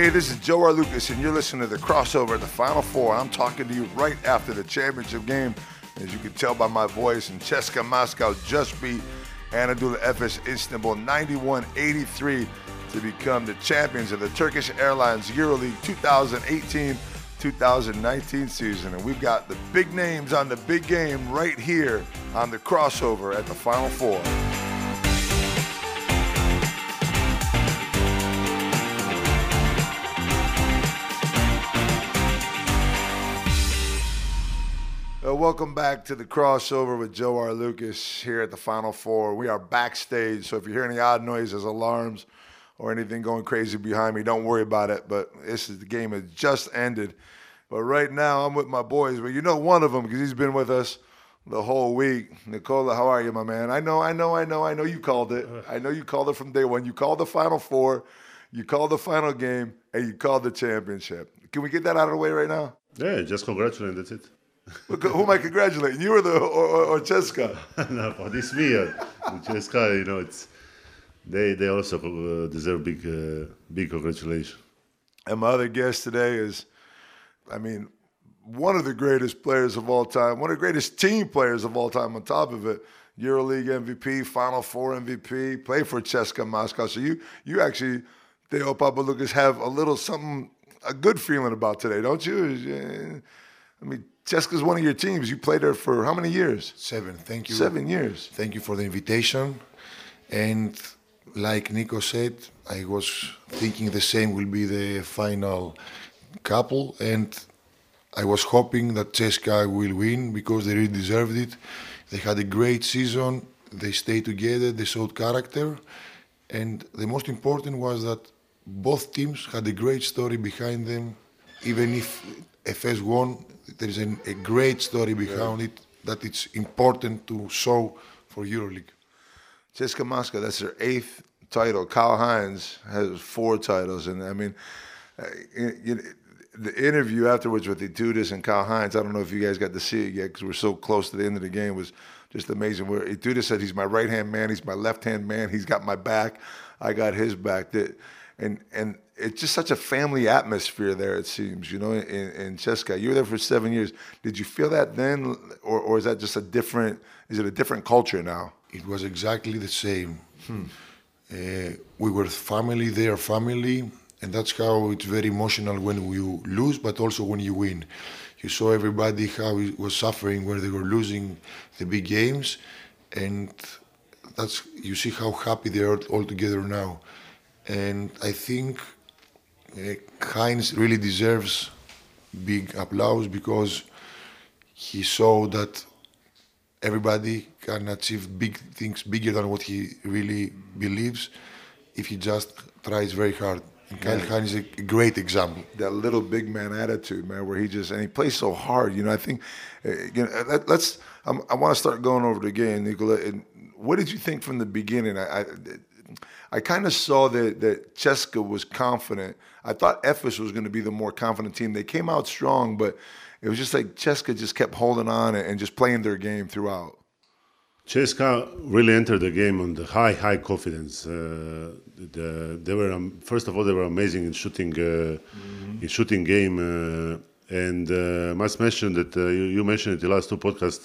Hey, this is Joe R. Lucas, and you're listening to The Crossover at the Final Four. I'm talking to you right after the championship game. As you can tell by my voice, and CSKA Moscow just beat Anadolu Efes Istanbul 91-83 to become the champions of the Turkish Airlines EuroLeague 2018-2019 season. And we've got the big names on the big game right here on The Crossover at the Final Four. Welcome back to The Crossover with Joe R. Lucas here at the Final Four. We are backstage, so if you hear any odd noises, alarms, or anything going crazy behind me, don't worry about it. But the game has just ended. But right now, I'm with my boys. But you know one of them because he's been with us the whole week. Nikola, how are you, my man? I know you called it. I know you called it from day one. You called the Final Four, you called the final game, and you called the championship. Can we get that out of the way right now? Yeah, just congratulate, that's it. Who am I congratulating? You or CSKA? No, for this year, CSKA, they also deserve big congratulations. And my other guest today is, one of the greatest players of all time, one of the greatest team players of all time. On top of it, EuroLeague MVP, Final Four MVP, played for CSKA Moscow. So you actually, Theo Papaloukas, have a good feeling about today, don't you? CSKA's one of your teams. You played there for how many years? 7. Thank you. 7 years. Thank you for the invitation. And like Nico said, I was thinking the same will be the final couple. And I was hoping that CSKA will win because they really deserved it. They had a great season. They stayed together. They showed character. And the most important was that both teams had a great story behind them. Even if FS won, there is a great story behind it that it's important to show for EuroLeague. CSKA Moscow, that's their 8th title. Kyle Hines has 4 titles. And the interview afterwards with Itoudis and Kyle Hines, I don't know if you guys got to see it yet because we're so close to the end of the game, was just amazing. Where Itoudis said, he's my right-hand man, he's my left-hand man, he's got my back, I got his back. And it's just such a family atmosphere there, it seems, in CSKA. You were there for 7 years. Did you feel that then, or is that just is it a different culture now? It was exactly the same. We were family, they are family, and that's how it's very emotional when you lose, but also when you win. You saw everybody how it was suffering when they were losing the big games, and you see how happy they are all together now. And I think Hines really deserves big applause because he showed that everybody can achieve big things, bigger than what he really believes, if he just tries very hard. And Kyle Hines is a great example. That little big man attitude, man, where he plays so hard. I think, I want to start going over the game, Nikola. And what did you think from the beginning? I kind of saw that CSKA was confident. I thought Efes was going to be the more confident team. They came out strong, but it was just like CSKA just kept holding on and just playing their game throughout. CSKA really entered the game on the high confidence. They were first of all, they were amazing in shooting game, and must mention that you mentioned it in the last 2 podcasts.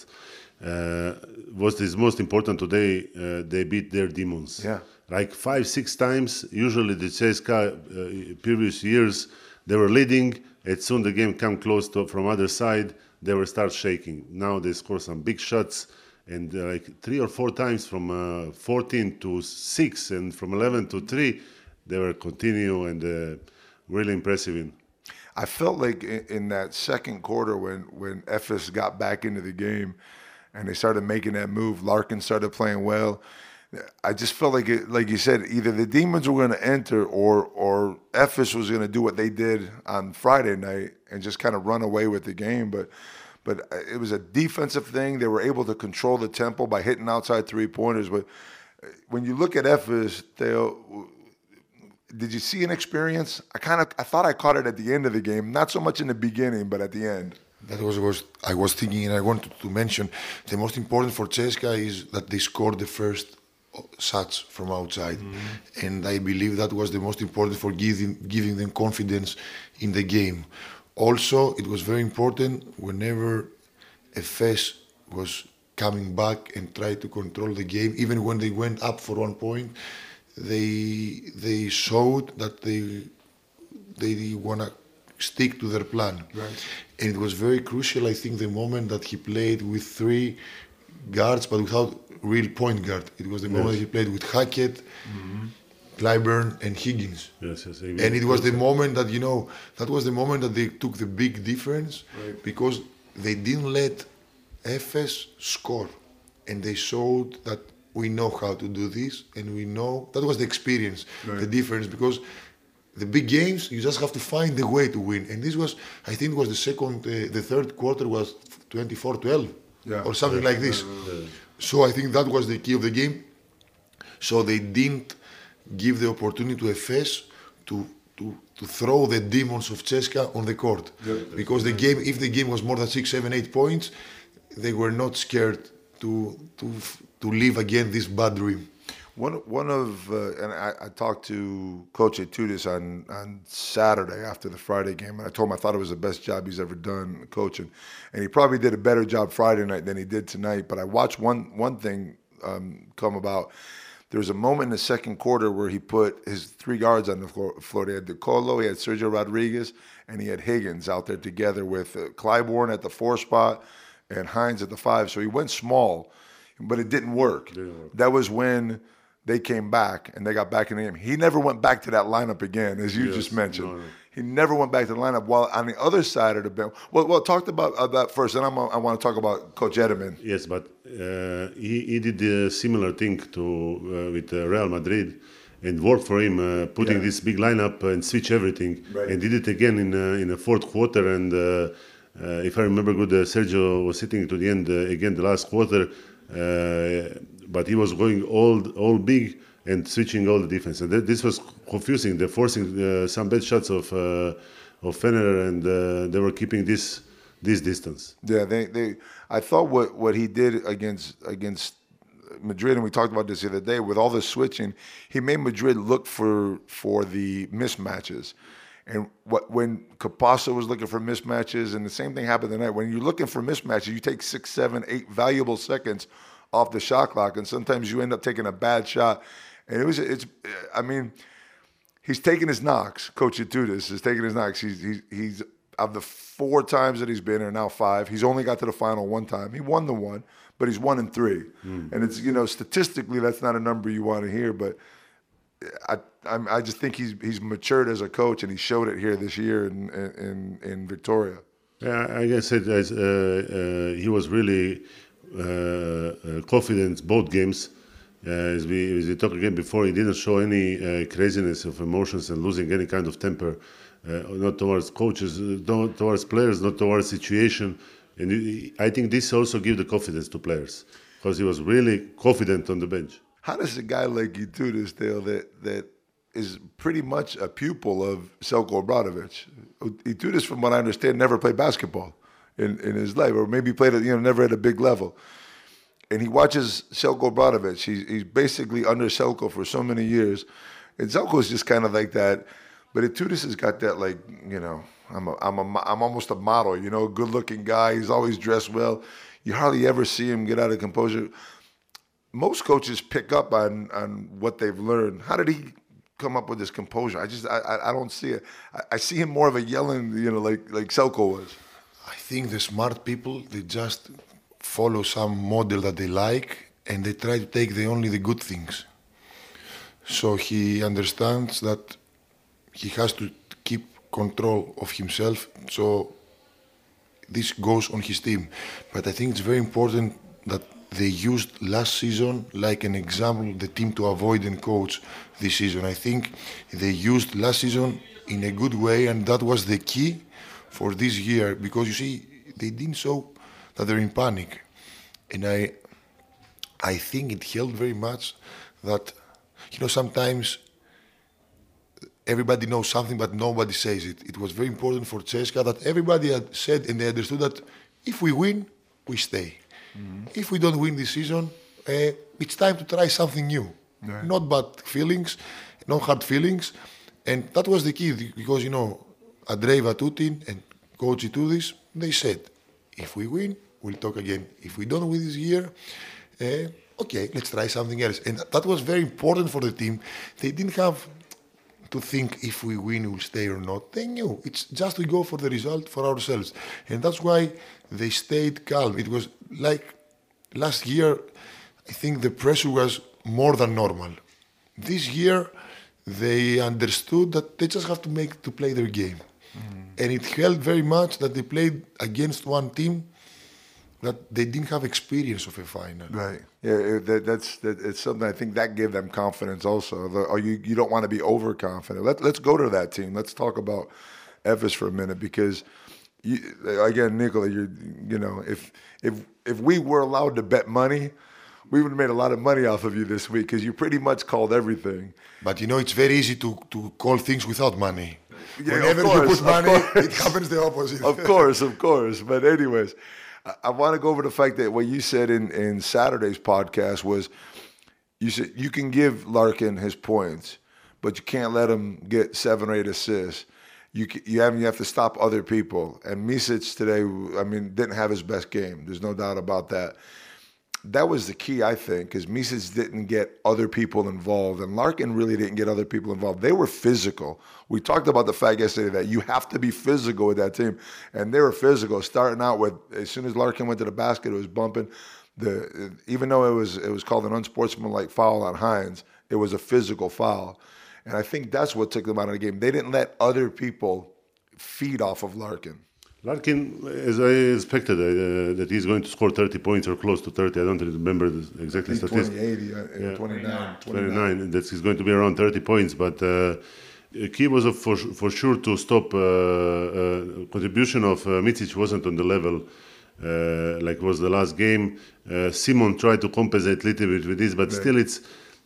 What is most important today? They beat their demons. Yeah. Like 5-6 times. Usually the CSKA previous years they were leading. As soon the game come close from other side, they will start shaking. Now they score some big shots, and like 3 or 4 times from 14 to 6 and from 11 to 3, they were continue and really impressive. I felt like in that second quarter when Efes got back into the game and they started making that move, Larkin started playing well. I just felt like like you said, either the Demons were going to enter or Efes was going to do what they did on Friday night and just kind of run away with the game. But it was a defensive thing. They were able to control the tempo by hitting outside 3-pointers. But when you look at Efes, Theo, did you see an experience? I thought I caught it at the end of the game, not so much in the beginning, but at the end. That was I was thinking, and I wanted to mention the most important for CSKA is that they scored the first shots from outside. And I believe that was the most important for giving them confidence in the game. Also, it was very important whenever FS was coming back and tried to control the game, even when they went up for 1 point, they showed that they want to stick to their plan. Right. And it was very crucial, I think, the moment that he played with 3 guards, but without real point guard. It was the moment he played with Hackett, Clyburn, and Higgins. Yes. And it was the moment that, that was the moment that they took the big difference, because they didn't let FS score. And they showed that we know how to do this, and we know that was the experience, the difference, because the big games, you just have to find the way to win. And this was, I think, it was the third quarter was 24-12 or something like this. So I think that was the key of the game. So they didn't give the opportunity to FS to throw the demons of CSKA on the court. Because the game, if the game was more than 6, 7, 8 points, they were not scared to live again this bad dream. And I talked to Coach Itoudis on Saturday after the Friday game, and I told him I thought it was the best job he's ever done coaching, and he probably did a better job Friday night than he did tonight. But I watched one thing come about. There was a moment in the second quarter where he put his 3 guards on the floor. He had DeColo, he had Sergio Rodriguez, and he had Higgins out there together with Clyburn at the 4 spot and Hines at the 5. So he went small, but it didn't work. That was when they came back and they got back in the game. He never went back to that lineup again, as you just mentioned. No. He never went back to the lineup. While on the other side of the bench, well, talked about that first, and I want to talk about Coach Edelman. Yes, but he did a similar thing with Real Madrid, and worked for him, putting this big lineup and switch everything, and did it again in the fourth quarter. And if I remember good, Sergio was sitting to the end again the last quarter. But he was going all big and switching all the defense, and this was confusing. They're forcing some bad shots of Federer, and they were keeping this distance. Yeah, I thought what he did against Madrid, and we talked about this the other day, with all the switching, he made Madrid look for the mismatches. And when Capasso was looking for mismatches, and the same thing happened tonight. When you're looking for mismatches, you take 6, 7, 8 valuable seconds off the shot clock, and sometimes you end up taking a bad shot. And he's taking his knocks. Coach Itoudis is taking his knocks. He's of the 4 times that he's been here, now 5, he's only got to the final 1 time. He won the 1, but he's 1 in 3. And it's, statistically that's not a number you want to hear, but I just think he's matured as a coach, and he showed it here this year in Victoria. Yeah, I guess he was really confident both games. As we talked again before, he didn't show any craziness of emotions and losing any kind of temper, not towards coaches, not towards players, not towards situation. And I think this also gives the confidence to players, because he was really confident on the bench. How does a guy like Itoudis, Dale, that is pretty much a pupil of Selko Obradovic? Itoudis, from what I understand, never played basketball in his life, or maybe played at, never at a big level. And he watches Selko Obradovic. He's basically under Selko for so many years. And Selko is just kind of like that. But Itoudis has got that, like, I'm almost a model, a good-looking guy. He's always dressed well. You hardly ever see him get out of composure. Most coaches pick up on what they've learned. How did he come up with this composure? I don't see it. I see him more of a yelling, like Selko was. I think the smart people, they just follow some model that they like, and they try to take only the good things. So he understands that he has to keep control of himself, so this goes on his team. But I think it's very important that they used last season like an example, the team to avoid and coach this season. I think they used last season in a good way, and that was the key for this year, because you see, they didn't show that they're in panic. And I think it helped very much that, sometimes everybody knows something, but nobody says it. It was very important for CSKA that everybody had said, and they understood that if we win, we stay. Mm-hmm. If we don't win this season, it's time to try something new. Right. Not bad feelings, no hard feelings. And that was the key because, Andrei Vatutin and Coach Itoudis, they said, if we win, we'll talk again. If we don't win this year, okay, let's try something else. And that was very important for the team. They didn't have to think if we win, we'll stay or not. They knew. It's just we go for the result for ourselves. And that's why they stayed calm. It was like last year, I think the pressure was more than normal. This year, they understood that they just have to play their game. And it helped very much that they played against one team that they didn't have experience of a final. Right. Yeah, it's something I think that gave them confidence also. You don't want to be overconfident. Let's go to that team. Let's talk about Efes for a minute because, again, Nikola, if we were allowed to bet money, we would have made a lot of money off of you this week because you pretty much called everything. But it's very easy to call things without money. Yeah, Whenever you put money, it happens the opposite. Of course. But anyways, I want to go over the fact that what you said in Saturday's podcast was you said you can give Larkin his points, but you can't let him get 7 or 8 assists. You have to stop other people. And Micic today, didn't have his best game. There's no doubt about that. That was the key, I think, because Micic didn't get other people involved, and Larkin really didn't get other people involved. They were physical. We talked about the fact yesterday that you have to be physical with that team, and they were physical. Starting out with, as soon as Larkin went to the basket, it was bumping. Even though it was called an unsportsmanlike foul on Hines, it was a physical foul, and I think that's what took them out of the game. They didn't let other people feed off of Larkin. Larkin, as I expected, that he's going to score 30 points or close to 30. I don't remember the exact statistics. 29. That he's going to be around 30 points. But key was for sure to stop contribution of Micic wasn't on the level like was the last game. Simon tried to compensate a little bit with this, but still it's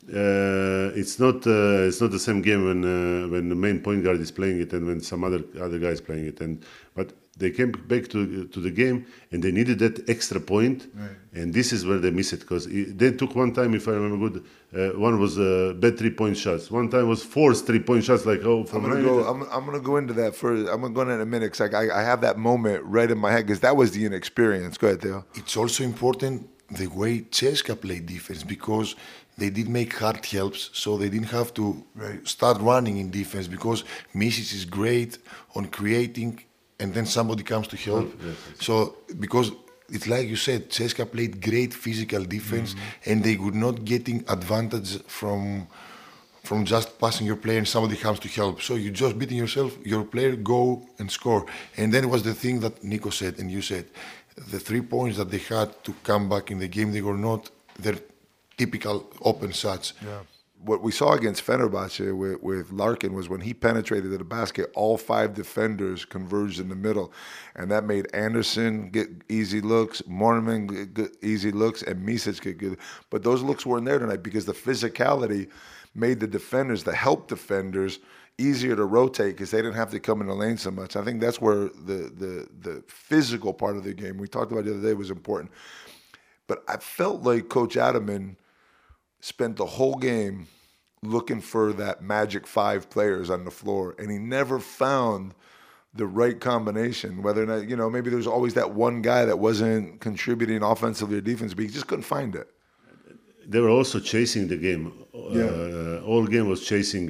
not the same game when the main point guard is playing it and when some other guy is playing it. But they came back to the game and they needed that extra point, and this is where they missed it because they took one time, if I remember good, one was bad 3-point shots. One time was forced 3-point shots. I'm gonna go into that first. I'm gonna go into it in a minute because I have that moment right in my head because that was the inexperience. Go ahead, Theo. It's also important the way CSKA played defense because they did make hard helps, so they didn't have to start running in defense because Micic is great on creating, and then somebody comes to help. So because it's like you said, CSKA played great physical defense, and they were not getting advantage from just passing your player and somebody comes to help. So you're just beating yourself, your player, go and score. And then it was the thing that Nico said and you said, the 3 points that they had to come back in the game, they were not their typical open shots. Yeah. What we saw against Fenerbahce with Larkin was when he penetrated to the basket, all 5 defenders converged in the middle. And that made Anderson get easy looks, Moerman get easy looks, and Micic get good. But those looks weren't there tonight because the physicality made the defenders, the help defenders, easier to rotate because they didn't have to come in the lane so much. I think that's where the physical part of the game we talked about the other day was important. But I felt like Coach Ataman spent the whole game looking for that magic 5 players on the floor, and he never found the right combination. Whether or not, maybe there's always that one guy that wasn't contributing offensively or defensively, but he just couldn't find it. They were also chasing the game. All game was chasing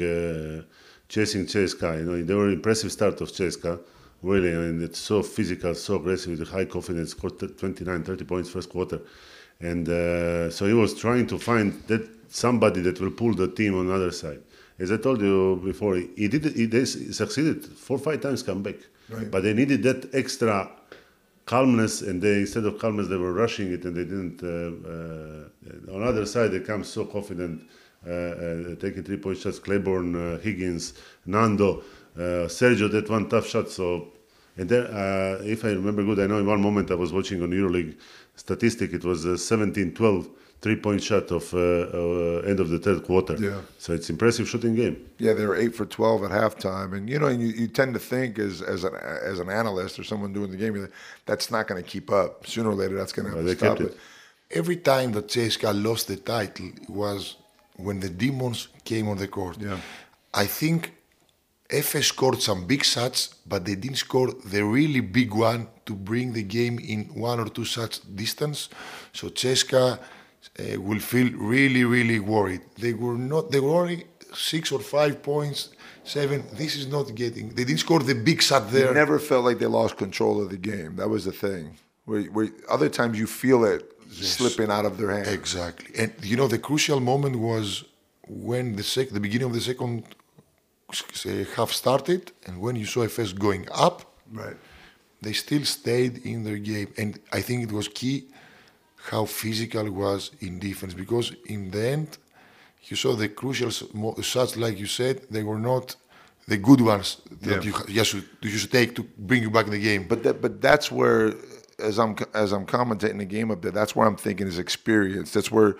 CSKA. They were impressive start of CSKA. Really, it's so physical, so aggressive, with high confidence, scored 29, 30 points first quarter. And so he was trying to find that somebody that will pull the team on the other side. As I told you before, they succeeded 4 or 5 times come back. But they needed that extra calmness, and instead of calmness, they were rushing it, and they didn't. On the other side, they come so confident, taking 3-point shots. Claiborne, Higgins, Nando, Sergio, that one tough shot. So, and then, if I remember good, I know in one moment I was watching on EuroLeague statistic, it was 17-12 3-point shot of end of the third quarter. Yeah. So it's impressive shooting game. Yeah, they were 8 for 12 at halftime, and you tend to think as an analyst or someone doing the game, that's not going to keep up. Sooner or later, that's going to have to stop it. every time that CSKA lost the title was when the Demons came on the court. Yeah. I think FS scored some big shots, but they didn't score the really big one to bring the game in 1 or 2 shots distance. So CSKA will feel really, really worried. They were only 6 or 5 points, 7. This is not getting. They didn't score the big shot there. You never felt like they lost control of the game. That was the thing. Where other times you feel it slipping out of their hands. Exactly. And the crucial moment was when the beginning of the second half started, and when you saw FS going up, Right. they still stayed in their game. And I think it was key how physical it was in defense, because in the end, you saw the crucial shots, like you said, they were not the good ones that you should take to bring you back in the game. But that's where, as I'm commentating the game up there, that's where I'm thinking is experience. That's where,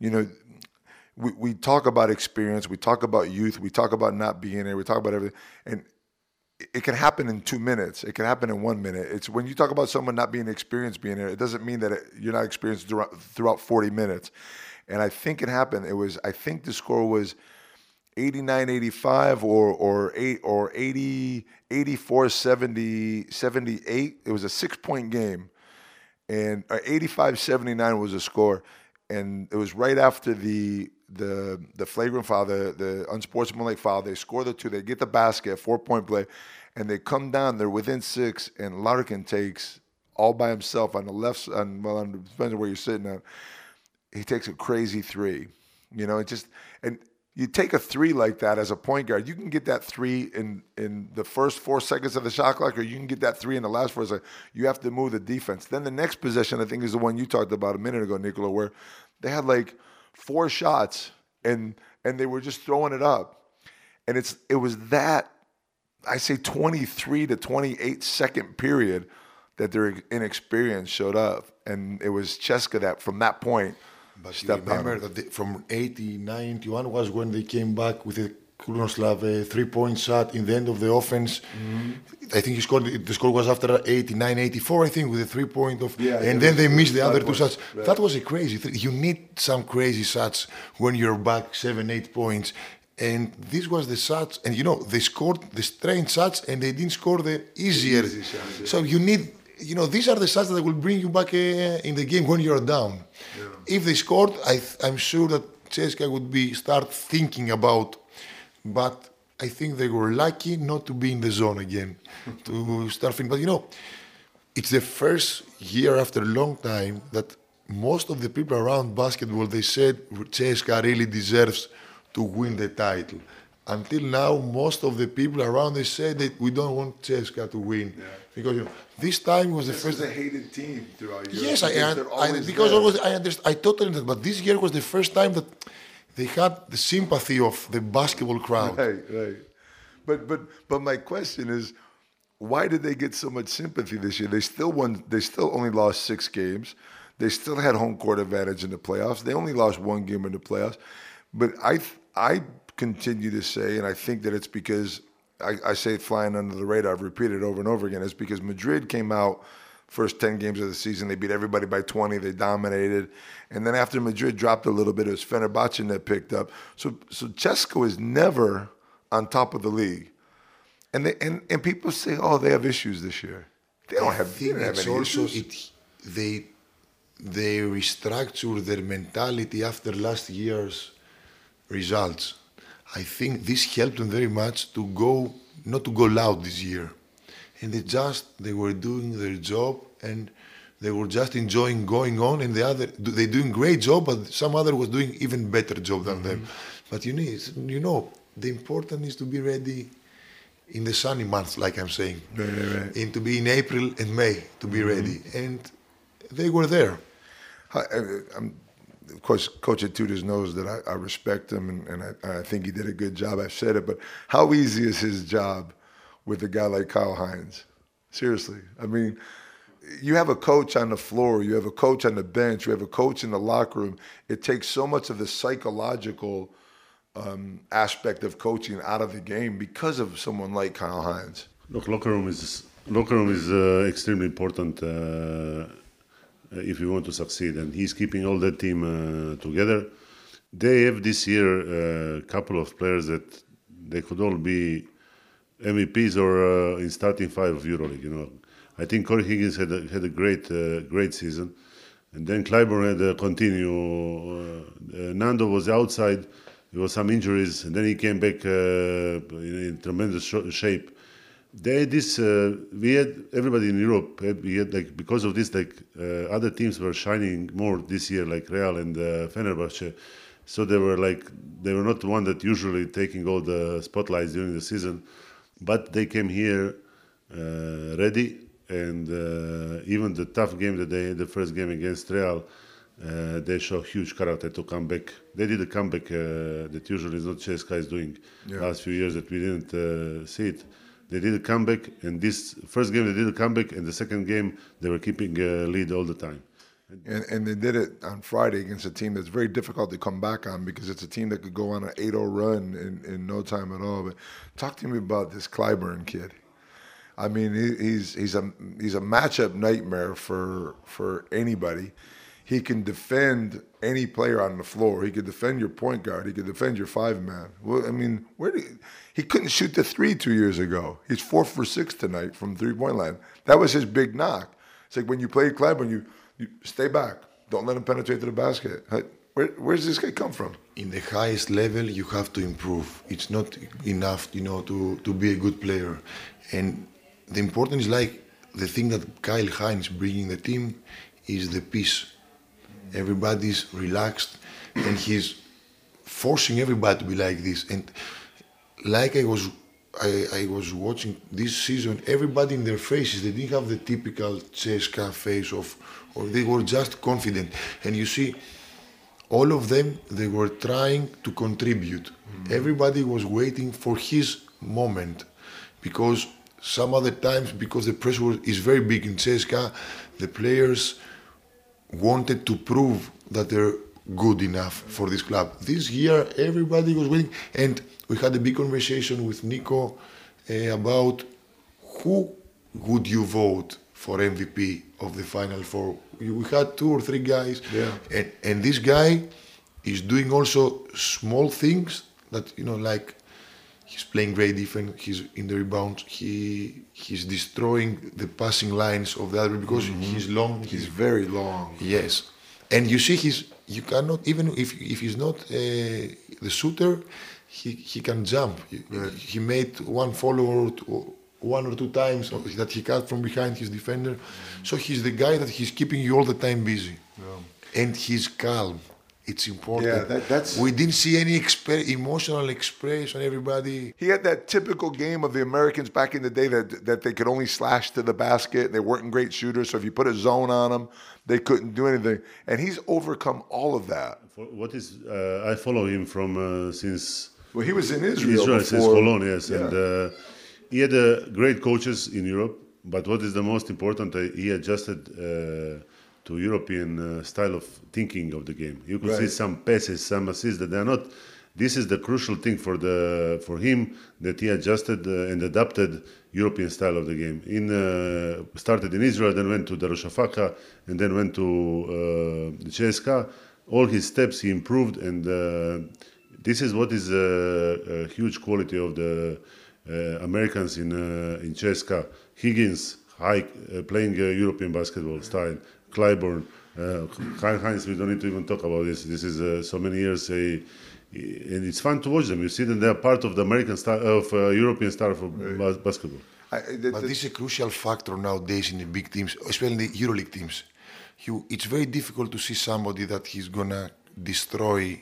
we talk about experience, we talk about youth, we talk about not being there, we talk about everything, and it can happen in 2 minutes. It can happen in 1 minute. It's when you talk about someone not being experienced being there, it doesn't mean that you're not experienced throughout 40 minutes. And I think it happened. I think the score was 89-85 or 84-78. It was a 6-point game. And 85-79 was the score. And it was right after the flagrant foul, the unsportsmanlike foul. They score the 2. They get the basket, 4-point play, and they come down. They're within 6, and Larkin takes all by himself on the left. Depends on where you're sitting at. He takes a crazy 3. And you take a 3 like that as a point guard. You can get that 3 in the first 4 seconds of the shot clock, or you can get that 3 in the last 4 seconds. You have to move the defense. Then the next possession, I think, is the one you talked about a minute ago, Nicola, where they had like 4 shots and they were just throwing it up. And it was that, I say 23 to 28 second period that their inexperience showed up. And it was CSKA that from that point But you remember that from 89-91 was when they came back with a Krunoslav 3-point shot in the end of the offense. Mm-hmm. I think the score was after 89-84, I think, with a 3-point of, and then they missed the other 2 shots. Right. That was a crazy thing. You need some crazy shots when you're back 7-8 points. And this was the shots, and they scored the strange shots and they didn't score the easier. Shots, yeah. So you need, these are the shots that will bring you back in the game when you're down. Yeah. If they scored, I'm sure that CSKA would start thinking about, but I think they were lucky not to be in the zone again, to start thinking. But it's the first year after a long time that most of the people around basketball, they said CSKA really deserves to win the title. Until now, most of the people around, they said that we don't want CSKA to win. Yeah. Because this time was the first. This was a hated team throughout Europe. Yes, I totally understand. But this year was the first time that they had the sympathy of the basketball crowd. Right. But my question is, why did they get so much sympathy this year? They still won. They still only lost 6 games. They still had home court advantage in the playoffs. They only lost 1 game in the playoffs. But I continue to say, and I think that it's because I say it flying under the radar. I've repeated it over and over again. It's because Madrid came out first 10 games of the season. They beat everybody by 20. They dominated. And then after Madrid dropped a little bit, it was Fenerbahce that picked up. So CSKA was never on top of the league. And people say, oh, they have issues this year. They don't have any issues. They restructured their mentality after last year's results. I think this helped them very much not to go loud this year. And they were doing their job and they were just enjoying going on, and they're doing great job, but some other was doing even better job than them. But the important is to be ready in the sunny months, like I'm saying. Right. And to be in April and May to be ready. And they were there. Of course, Coach Itoudis knows that I respect him, and I think he did a good job. I've said it, but how easy is his job with a guy like Kyle Hines? Seriously. I mean, you have a coach on the floor, you have a coach on the bench, you have a coach in the locker room. It takes so much of the psychological aspect of coaching out of the game because of someone like Kyle Hines. Look, locker room is extremely important. if we want to succeed. And he's keeping all that team together. They have this year a couple of players that they could all be MVPs or in starting five of EuroLeague. You know, I think Corey Higgins had a great season, and then Clyburn had a continue. Nando was outside. There was some injuries, and then he came back in tremendous shape. They had this. We had everybody in Europe. We had like because of this, like other teams were shining more this year, like Real and Fenerbahce. So they were not the one that usually taking all the spotlights during the season, but they came here ready, and even the tough game that they had, the first game against Real, they show huge character to come back. They did a comeback that usually is not CSKA is doing. Last few years that we didn't see it. They did a comeback, and this first game they did a comeback, and the second game they were keeping a lead all the time. And they did it on Friday against a team that's very difficult to come back on because it's a team that could go on an 8-0 run in no time at all. But talk to me about this Clyburn kid. I mean, he's a matchup nightmare for anybody. He can defend any player on the floor. He could defend your point guard. He could defend your five-man. Well, I mean, he couldn't shoot the three 2 years ago. He's 4 for 6 tonight from three-point line. That was his big knock. It's like when you played Clyburn, you stay back. Don't let him penetrate to the basket. Where's this guy come from? In the highest level, you have to improve. It's not enough, to be a good player. And the important is like the thing that Kyle Hines bringing the team is the peace. Everybody's relaxed, and he's forcing everybody to be like this. And like I was watching this season, everybody in their faces, they didn't have the typical CSKA face or they were just confident. And you see, all of them, they were trying to contribute. Mm-hmm. Everybody was waiting for his moment, because some other times, because the pressure is very big in CSKA, the players wanted to prove that they're good enough for this club. This year, everybody was waiting, and we had a big conversation with Nico about who would you vote for MVP of the Final Four. We had 2 or 3 guys, and this guy is doing also small things that, like he's playing great defense, he's in the rebounds, he's destroying the passing lines of the other, because he's long. He's very long. Yes. And you see, you cannot, even if he's not the shooter, he can jump. He made one follower 1 or 2 times that he cut from behind his defender. So he's the guy that he's keeping you all the time busy. Yeah. And he's calm. It's important. Yeah, that's. We didn't see any emotional expression. Everybody. He had that typical game of the Americans back in the day that they could only slash to the basket. They weren't great shooters, so if you put a zone on them, they couldn't do anything. And he's overcome all of that. I follow him from since. Well, he was in Israel before. Since Cologne, yes, yeah. And he had great coaches in Europe. But what is the most important? He adjusted to European style of thinking of the game. You could see some passes, some assists that they are not. This is the crucial thing for him, that he adjusted and adapted European style of the game. Started in Israel, then went to Darushafaqa, and then went to the CSKA. All his steps he improved, and this is what is a huge quality of the Americans in CSKA. Higgins, playing European basketball style. Clyburn, Kyle Hines, we don't need to even talk about this. This is so many years, and it's fun to watch them. You see that they are part of the American style, of European style of basketball. But this is a crucial factor nowadays in the big teams, especially in the EuroLeague teams. It's very difficult to see somebody that he's gonna destroy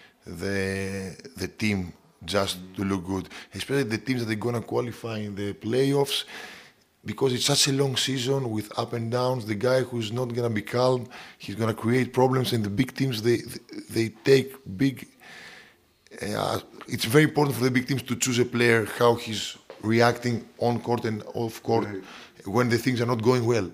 the team just to look good, especially the teams that are gonna qualify in the playoffs. Because it's such a long season with up and downs, the guy who's not going to be calm, he's going to create problems. And the big teams, they take big... it's very important for the big teams to choose a player, how he's reacting on court and off court when the things are not going well.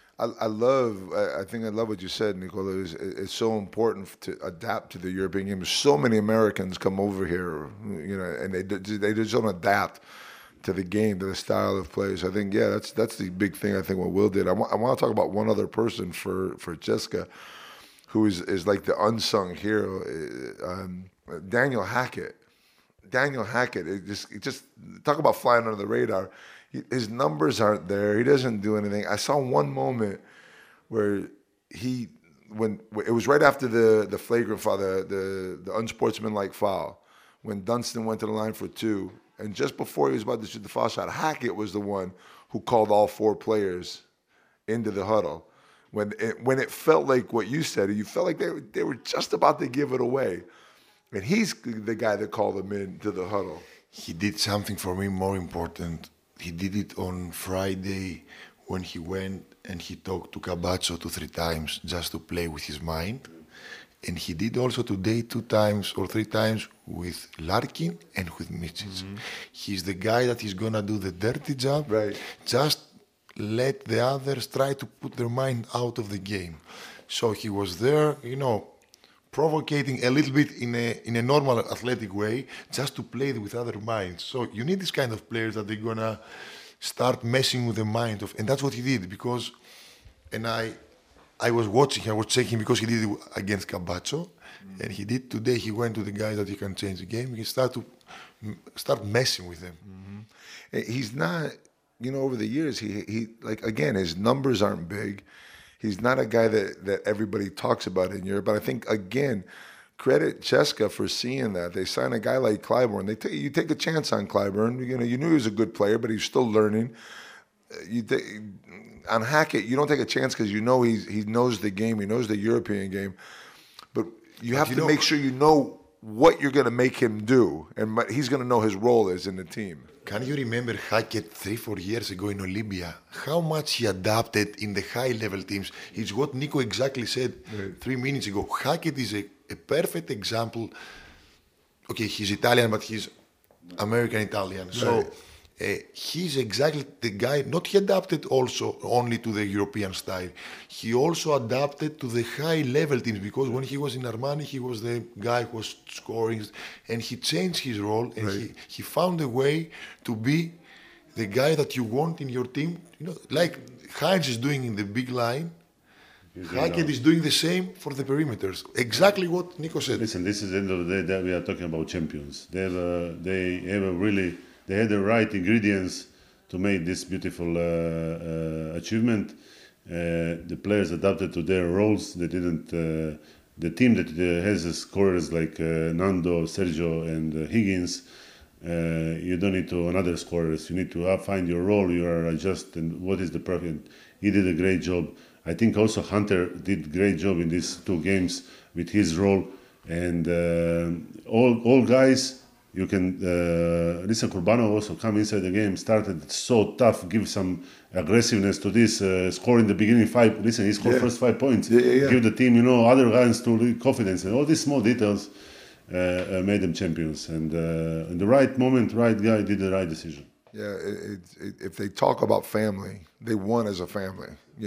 I think I love what you said, Nicola. It's so important to adapt to the European game. So many Americans come over here, and they just don't adapt to the game, to the style of play. So I think, yeah, that's the big thing. I think what Will did. I want to talk about one other person for CSKA, who is like the unsung hero, Daniel Hackett. Daniel Hackett, it just talk about flying under the radar. His numbers aren't there. He doesn't do anything. I saw one moment where when it was right after the flagrant foul, the unsportsmanlike foul, when Dunston went to the line for two, and just before he was about to shoot the foul shot, Hackett was the one who called all four players into the huddle. When it felt like what you said, you felt like they were just about to give it away. And he's the guy that called them into the huddle. He did something for me more important. He did it on Friday when he went and he talked to Campazzo 2-3 times just to play with his mind. And he did also today 2 times or 3 times with Larkin and with Micic. He's the guy that is going to do the dirty job. Right. Just let the others try to put their mind out of the game. So he was there, provocating a little bit in a normal athletic way, just to play with other minds. So you need this kind of players that they're gonna start messing with the mind of, and that's what he did. And I was watching, I was checking because he did it against Campazzo, and he did today. He went to the guys that he can change the game. He start messing with them. He's not, over the years, he like, again, his numbers aren't big. He's not a guy that everybody talks about in Europe. But I think, again, credit CSKA for seeing that. They sign a guy like Clyburn. You take a chance on Clyburn. You knew he was a good player, but he's still learning. On Hackett, you don't take a chance because he knows the game. He knows the European game. But you have to make sure you know what you're going to make him do. And he's going to know his role is in the team. Can you remember Hackett 3-4 years ago in Olympia? How much he adapted in the high-level teams. It's what Nico exactly said 3 minutes ago. Hackett is a perfect example. Okay, he's Italian, but he's American-Italian. So he's exactly the guy. Not he adapted also only to the European style. He also adapted to the high-level teams because when he was in Armani, he was the guy who was scoring, and he changed his role, and he found a way to be the guy that you want in your team. Like Heinz is doing in the big line. Hackett is doing the same for the perimeters. Exactly what Nico said. Listen, this is the end of the day that we are talking about champions. They had the right ingredients to make this beautiful achievement. The players adapted to their roles. They didn't. The team that has scorers like Nando, Sergio, and Higgins, you don't need another scorers. You need to find your role. You are adjust and what is the perfect. He did a great job. I think also Hunter did a great job in these 2 games with his role, and all guys. You can listen. Kurbano also come inside the game. Started so tough, give some aggressiveness to this. Score in the beginning 5. Listen, he scored first 5 points. Give the team, other guys to confidence, and all these small details made them champions. And in the right moment, right guy did the right decision. Yeah, if they talk about family, they won as a family.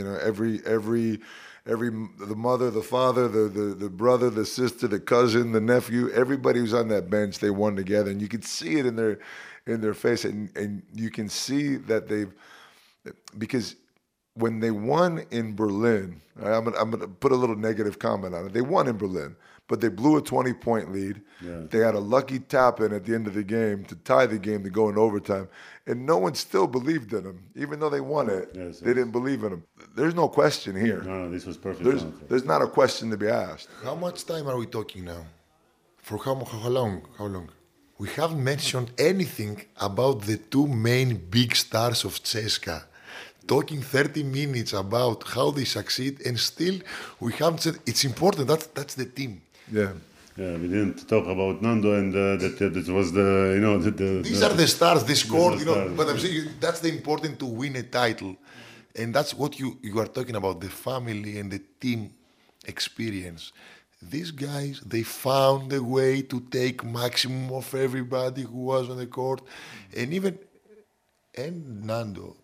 The mother, the father, the brother, the sister, the cousin, the nephew, everybody who's on that bench, they won together, and you could see it in their face, and you can see that because when they won in Berlin, I'm gonna put a little negative comment on it. They won in Berlin, but they blew a 20-point lead. Yeah. They had a lucky tap-in at the end of the game to tie the game to go in overtime, and no one still believed in them, even though they won it. Yes, they didn't believe in them. There's no question here. No, this was perfect. There's not a question to be asked. How much time are we talking now? For how long? How long? We haven't mentioned anything about the 2 main big stars of CSKA. Talking 30 minutes about how they succeed, and still we haven't said it's important. That's the team. Yeah. Yeah, we didn't talk about Nando, and that was the. These are the stars. They scored, But I'm saying that's the important to win a title, and that's what you are talking about, the family and the team experience. These guys, they found a way to take maximum of everybody who was on the court, and Nando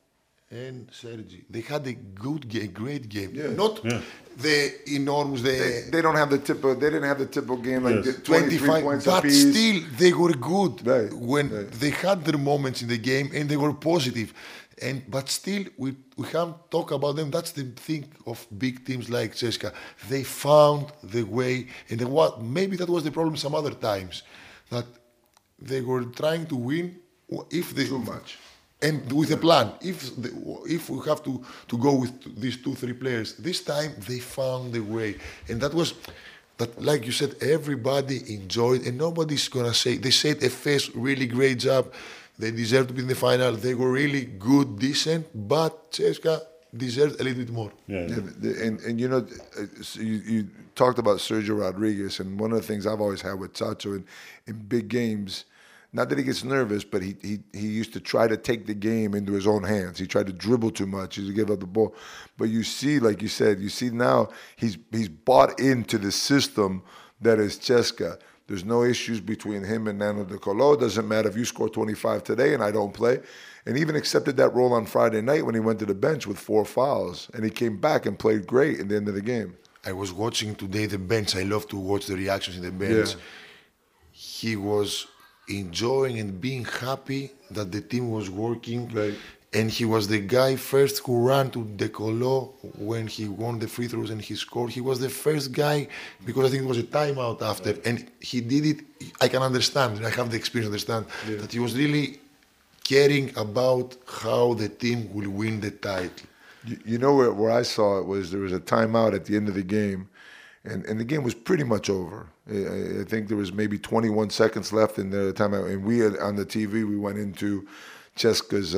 and Sergi. They had a good game, great game. Yeah. Not the enormous. They don't have the typical. They didn't have the typical game like 23 points but apiece. still they were good Right. they had their moments in the game and they were positive. But still, we can't talk about them. That's the thing of big teams like CSKA. They found the way, and maybe that was the problem some other times, that they were trying to win Too much. and with a plan. If we have to go with these 2-3 players, this time they found the way, and that was. That, like you said, everybody enjoyed, and nobody's gonna say. They said FS really great job. They deserve to be in the final. They were really good, decent, but CSKA deserved a little bit more. And you know, you talked about Sergio Rodriguez, and one of the things I've always had with Chacho in big games, not that he gets nervous, but he used to try to take the game into his own hands. He tried to dribble too much. He used to give up the ball. But you see, like you said, now he's bought into the system that is CSKA. There's no issues between him and Nando De Colo. It doesn't matter if you score 25 today and I don't play. And even accepted that role on Friday night when he went to the bench with 4 fouls. And he came back and played great at the end of the game. I was watching today the bench. I love to watch the reactions in the bench. Yeah. He was enjoying and being happy that the team was working. Right. And he was the guy first who ran to De Colo when he won the free throws and he scored. He was the first guy because I think it was a timeout after. And he did it. I can understand. I have the experience to understand that he was really caring about how the team will win the title. You know where I saw it was there was a timeout at the end of the game, and the game was pretty much over. I think there was maybe 21 seconds left in the timeout, and we had, on the TV we went into CSKA's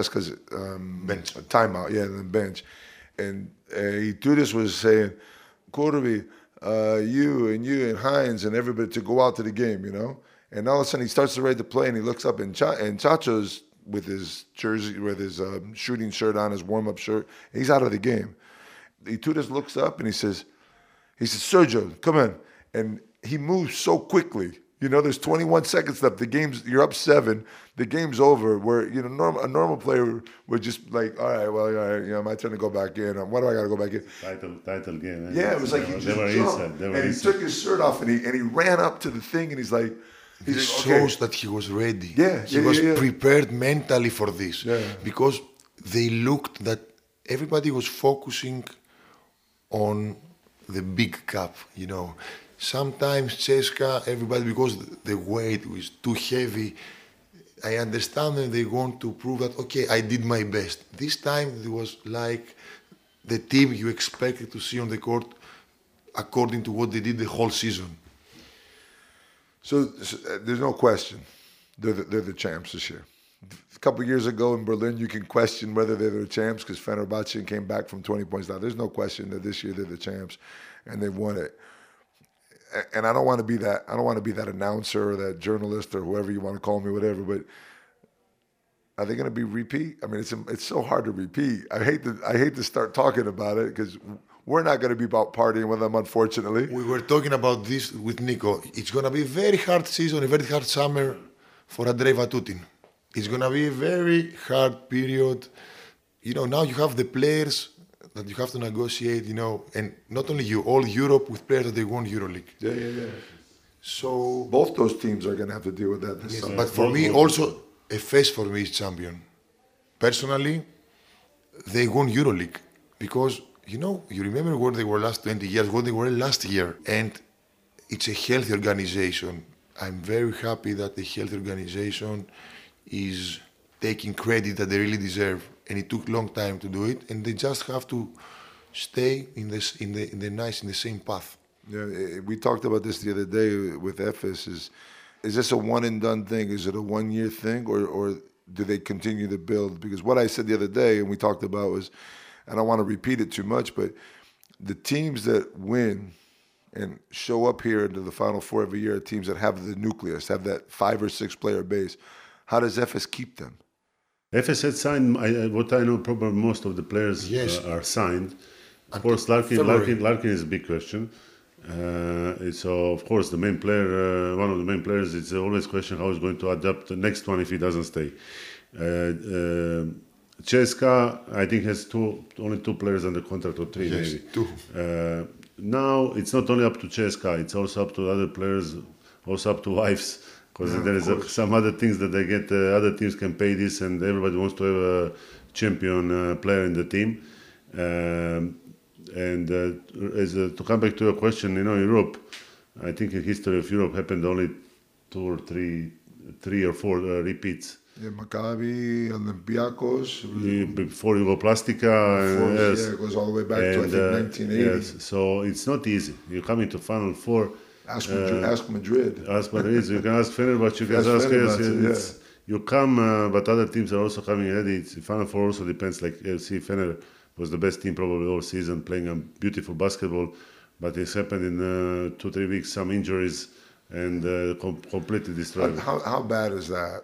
Bench. timeout, the bench, and Itoudis was saying, Corby, you and Hines and everybody to go out to the game, you know. And all of a sudden he starts to ready to play, and he looks up, and Chacho's with his jersey, with his shooting shirt on, his warm-up shirt. He's out of the game. Itoudis looks up and he says, Sergio, come in. And he moves so quickly. You know, there's 21 seconds left. You're up 7. The game's over. Where a normal player would just like, all right, my turn to go back in. What do I got to go back in? Title game. Yeah, it was like he just jumped, and he took his shirt off and he ran up to the thing and he's like, shows that he was ready. Yeah, he was prepared mentally for this because they looked that everybody was focusing on the big cup. You know, sometimes CSKA, everybody, because the weight was too heavy. I understand that they want to prove that I did my best. This time it was like the team you expected to see on the court, according to what they did the whole season. So there's no question they're the champs this year. A couple of years ago in Berlin, you can question whether they're the champs because Fenerbahce came back from 20 points down. There's no question that this year they're the champs, and they've won it. And I don't want to be that. I don't want to be that announcer or that journalist or whoever you want to call me, whatever. But are they going to be repeat? I mean, it's so hard to repeat. I hate to start talking about it because we're not going to be about partying with them, unfortunately. We were talking about this with Nico. It's going to be a very hard season, a very hard summer for Andrei Vatutin. It's going to be a very hard period. You know, now you have the players that you have to negotiate, you know, and not only you, all Europe with players that they won EuroLeague. Yeah. So both those teams are going to have to deal with that this summer. But for me, also, FS for me is champion. Personally, they won EuroLeague because, you know, you remember where they were last 20 years, what they were last year, and it's a healthy organization. I'm very happy that the healthy organization is taking credit that they really deserve, and it took a long time to do it, and they just have to stay in the same path. Yeah, we talked about this the other day with Efes. Is this a one and done thing? Is it a 1 year thing, or do they continue to build? Because what I said the other day, and we talked about was, I don't want to repeat it too much, but the teams that win and show up here into the Final Four every year are teams that have the nucleus, have that 5 or 6 player base. How does Efes keep them? Efes had signed, what I know, probably most of the players are signed. Of course, Larkin is a big question. So, of course, the main player, one of the main players, it's always a question how he's going to adapt the next one if he doesn't stay. CSKA, I think, has only two players under contract, or three Yes, maybe. two. Now it's not only up to CSKA; it's also up to other players, also up to wives, because there is some other things that they get. Other teams can pay this, and everybody wants to have a champion player in the team. To come back to your question, Europe, I think in history of Europe happened only two or three or four repeats. Yeah, Maccabi, Olympiacos. Before Jugoplastica. Yes. Yeah, it goes all the way back to, I think, 1980. Yes, so it's not easy. You come into Final Four. Ask Madrid. Ask Madrid. You can ask Fenerbahce. You can ask us. You come, but other teams are also coming ready. Final Four also depends. Like FC Fener was the best team probably all season, playing a beautiful basketball. But it's happened in 2-3 weeks, some injuries, and completely destroyed. How bad is that?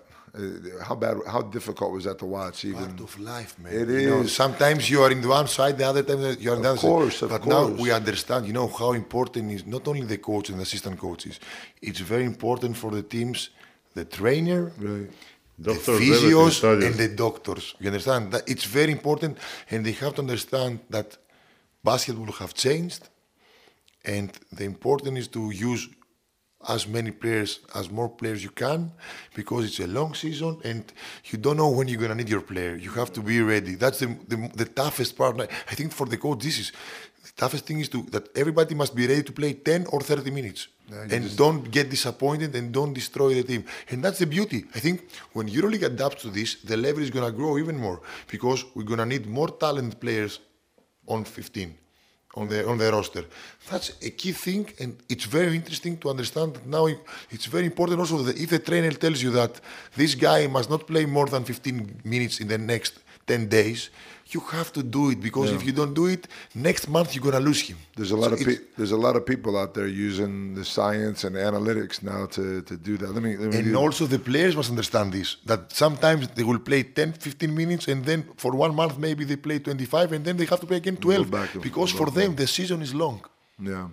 How difficult was that to watch? Even part of life, man. It is. Sometimes you are in the one side, the other time you are on the other side. But now we understand, how important is not only the coach and the assistant coaches. It's very important for the teams, the trainer, right. The physios, and the doctors. You understand that it's very important, and they have to understand that basketball have changed, and the important is to use as more players you can, because it's a long season and you don't know when you're gonna need your player. You have to be ready. That's the toughest part. I think for the coach, this is the toughest thing, is that everybody must be ready to play 10 or 30 minutes. Don't get disappointed and don't destroy the team. And that's the beauty. I think when EuroLeague adapts to this, the level is gonna grow even more, because we're gonna need more talented players on 15. On the roster. That's a key thing, and it's very interesting to understand that now. It's very important also that if the trainer tells you that this guy must not play more than 15 minutes in the next 10 days, you have to do it, because if you don't do it, next month you're gonna lose him. There's a lot of people out there using the science and analytics now to do that. Also the players must understand this, that sometimes they will play 10, 15 minutes, and then for 1 month maybe they play 25, and then they have to play again 12, because for them the season is long. Yeah.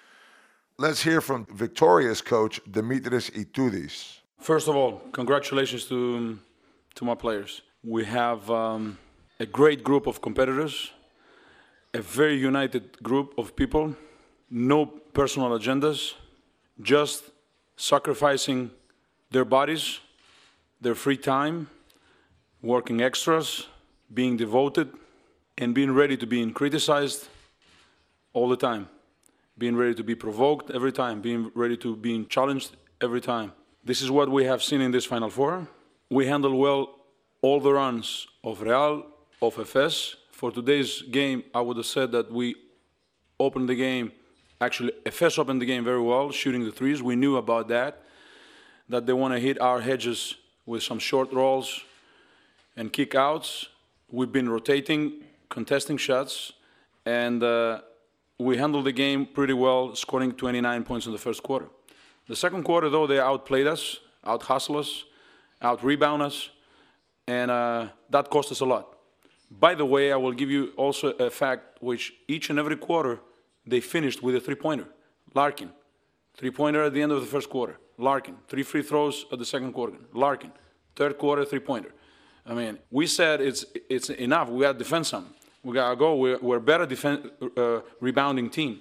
Let's hear from Victoria's coach, Dimitris Itoudis. First of all, congratulations to my players. We have a great group of competitors, a very united group of people, no personal agendas, just sacrificing their bodies, their free time, working extras, being devoted, and being ready to be criticized all the time, being ready to be provoked every time, being ready to be challenged every time. This is what we have seen in this Final Four. We handle well all the runs of Real, of Efes. For today's game, I would have said that we opened the game, actually Efes opened the game very well, shooting the threes. We knew about that they want to hit our hedges with some short rolls and kick outs. We've been rotating, contesting shots, and we handled the game pretty well, scoring 29 points in the first quarter. The second quarter, though, they outplayed us, out-hustled us, out-rebound us, and that cost us a lot. By the way, I will give you also a fact which each and every quarter they finished with a three-pointer. Larkin, three-pointer at the end of the first quarter. Larkin, 3 free throws at the second quarter. Larkin, third quarter, three-pointer. I mean, we said it's enough. We got to defend some. We got to go. We're a better rebounding team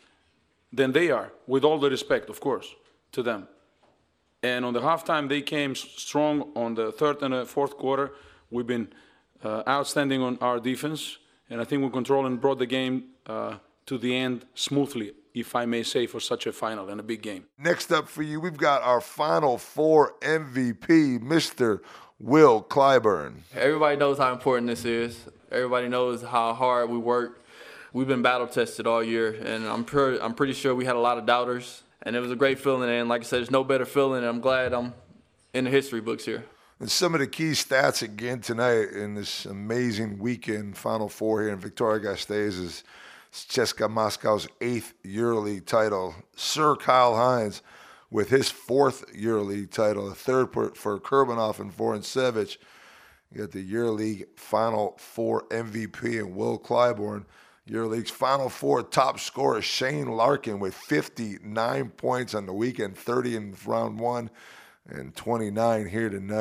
than they are, with all the respect, of course, to them. And on the halftime, they came strong on the third and the fourth quarter. We've been outstanding on our defense, and I think we controlled and brought the game to the end smoothly, if I may say, for such a final and a big game. Next up for you, we've got our Final Four MVP, Mr. Will Clyburn. Everybody knows how important this is. Everybody knows how hard we work. We've been battle tested all year, and I'm pretty sure we had a lot of doubters, and it was a great feeling. And like I said, there's no better feeling, and I'm glad I'm in the history books here. And some of the key stats again tonight in this amazing weekend Final Four here in Victoria-Gasteiz is CSKA Moscow's 8th EuroLeague title. Sir Kyle Hines with his 4th EuroLeague title, a third for Kurbanov and Vorontsevich. You got the EuroLeague Final Four MVP and Will Clyburn. EuroLeague's Final Four top scorer Shane Larkin with 59 points on the weekend, 30 in round one and 29 here tonight.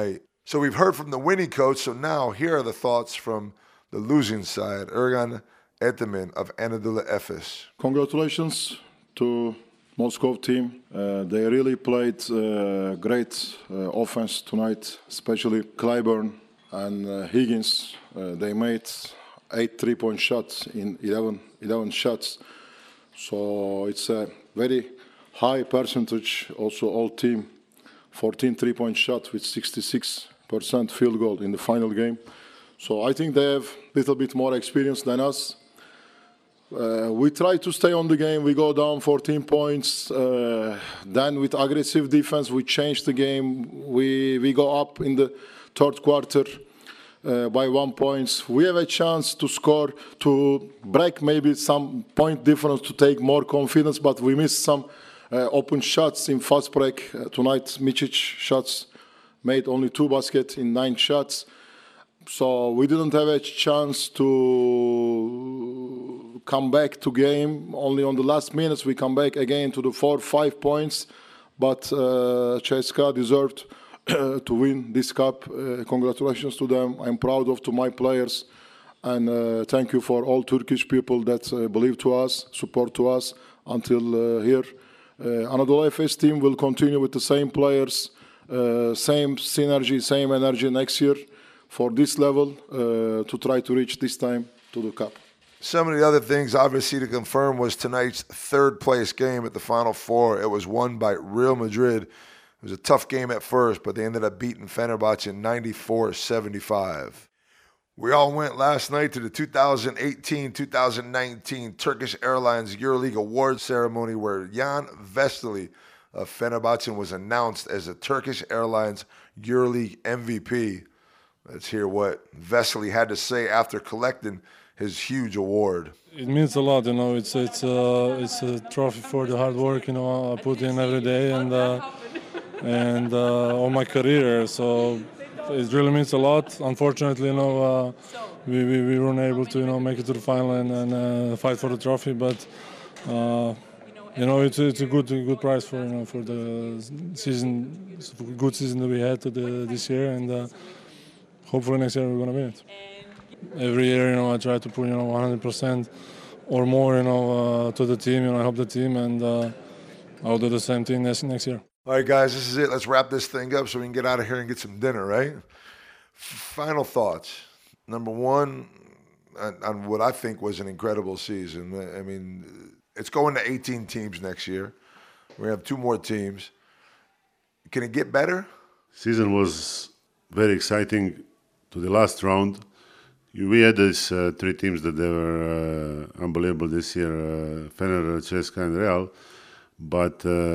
So we've heard from the winning coach, so now here are the thoughts from the losing side, Ergan Ataman of Anadolu Efes. Congratulations to Moscow team. They really played great offense tonight, especially Clyburn and Higgins. They made 8 3-point shots in 11 shots. So it's a very high percentage. Also all team, 14 3-point shots with 66% field goal in the final game. So I think they have a little bit more experience than us. We try to stay on the game. We go down 14 points. Then with aggressive defense, we change the game. We go up in the third quarter by 1 point. We have a chance to score, to break maybe some point difference, to take more confidence, but we missed some open shots in fast break. Tonight, Micic shots made only 2 baskets in 9 shots. So we didn't have a chance to come back to game. Only on the last minutes we come back again to the 4-5 points. But CSKA deserved to win this cup. Congratulations to them. I'm proud of to my players. And thank you for all Turkish people that believe to us, support to us until here. Anadolu Efes team will continue with the same players, same synergy, same energy next year for this level to try to reach this time to the cup. Some of the other things, obviously, to confirm was tonight's third-place game at the Final Four. It was won by Real Madrid. It was a tough game at first, but they ended up beating Fenerbahce 94-75. We all went last night to the 2018-2019 Turkish Airlines EuroLeague Awards ceremony where Jan Vesely of Fenerbahce was announced as the Turkish Airlines EuroLeague MVP. Let's hear what Vesely had to say after collecting his huge award. It means a lot, It's a trophy for the hard work, I put in every day and all my career. So it really means a lot. Unfortunately, we weren't able to, make it to the final and fight for the trophy. But it's a good prize for the season, good season that we had this year and. Hopefully next year we're going to win it. Every year, I try to put, 100% or more, to the team. I help the team, and I'll do the same thing next year. All right, guys, this is it. Let's wrap this thing up so we can get out of here and get some dinner, right? Final thoughts. Number one, on what I think was an incredible season. I mean, it's going to 18 teams next year. We have 2 more teams. Can it get better? Season was very exciting. To the last round, we had these 3 teams that they were unbelievable this year, Fener, CSKA and Real, but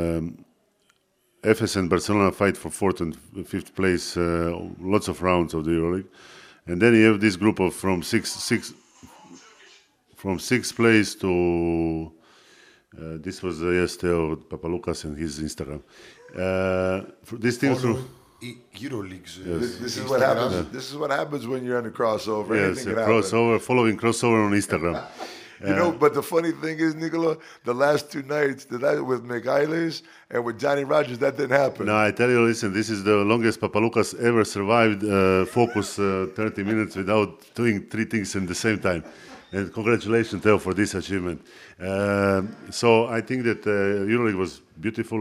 Efes and Barcelona fight for 4th and 5th place, lots of rounds of the EuroLeague. And then you have this group of from 6th place to, this was Theo Papaloukas and his Instagram. These teams from... EuroLeague's. This is what happens. This is what happens when you're on the crossover. Yes, following crossover on Instagram. But the funny thing is, Nicola, the last 2 nights, the night with Michaelis and with Johnny Rogers, that didn't happen. No, I tell you, listen, this is the longest Papaloukas ever survived focus 30 minutes without doing 3 things at the same time. And congratulations, Theo, for this achievement. So I think that EuroLeague was beautiful.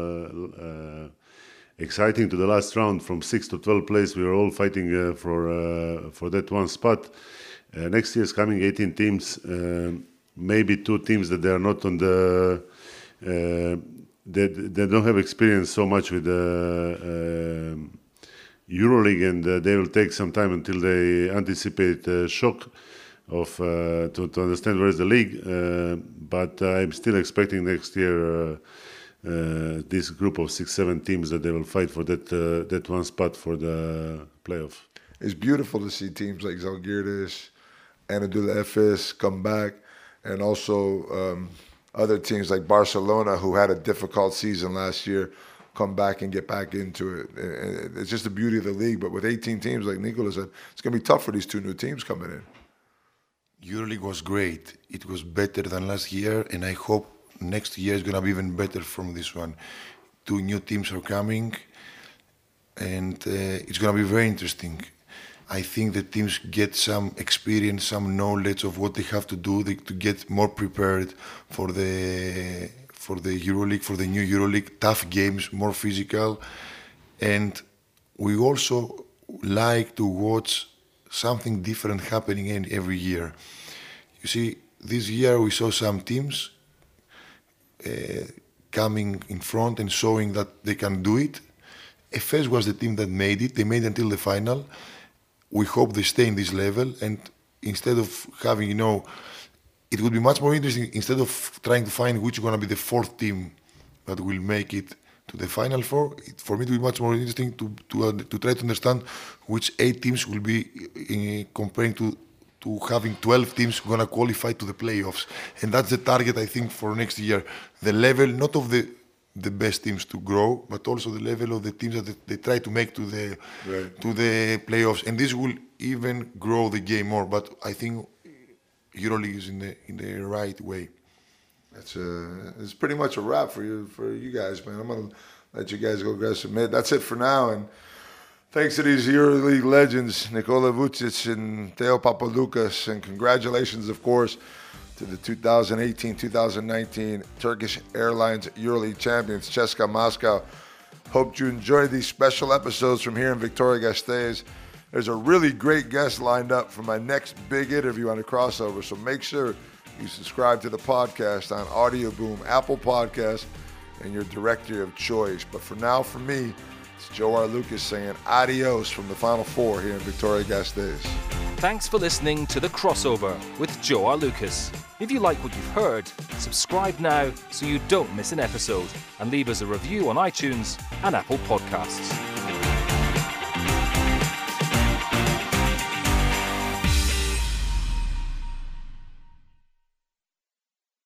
Exciting to the last round from 6th to 12th place. We were all fighting for that one spot. Next year is coming 18 teams, maybe 2 teams that they are not on the. They don't have experience so much with the EuroLeague, and they will take some time until they anticipate shock of to understand where is the league. But I'm still expecting next year. This group of 6-7 teams that they will fight for that one spot for the playoff. It's beautiful to see teams like Zalgiris, Anadolu Efes come back, and also other teams like Barcelona, who had a difficult season last year, come back and get back into it. It's just the beauty of the league. But with 18 teams, like Nicola said, it's going to be tough for these 2 new teams coming in. EuroLeague was great. It was better than last year, and I hope next year is going to be even better from this one. 2 new teams are coming, and it's going to be very interesting. I think the teams get some experience, some knowledge of what they have to do to get more prepared for the EuroLeague, for the new EuroLeague. Tough games, more physical, and we also like to watch something different happening every year. You see, this year we saw some teams coming in front and showing that they can do it. Efes was the team that made it. They made it until the final. We hope they stay in this level, and instead of having, it would be much more interesting, instead of trying to find which is going to be the fourth team that will make it to the Final Four, for me it would be much more interesting to try to understand which 8 teams will be comparing to having 12 teams going to qualify to the playoffs. And that's the target, I think, for next year. The level, not of the best teams to grow, but also the level of the teams that they try to make to the playoffs, and this will even grow the game more. But I think EuroLeague is in the right way. It's pretty much a wrap for you guys, man. I'm gonna let you guys go grab some mid. That's it for now, and thanks to these EuroLeague legends, Nikola Vucic and Theo Papaloukas, and congratulations, of course, to the 2018-2019 Turkish Airlines EuroLeague champions, CSKA Moscow. Hope you enjoyed these special episodes from here in Victoria-Gasteiz. There's a really great guest lined up for my next big interview on a crossover, so make sure you subscribe to the podcast on Audio Boom, Apple Podcasts, and your directory of choice. But for now, for me, it's Joe R. Lucas saying adios from the Final Four here in Victoria-Gasteiz. Thanks for listening to The Crossover with Joe R. Lucas. If you like what you've heard, subscribe now so you don't miss an episode, and leave us a review on iTunes and Apple Podcasts.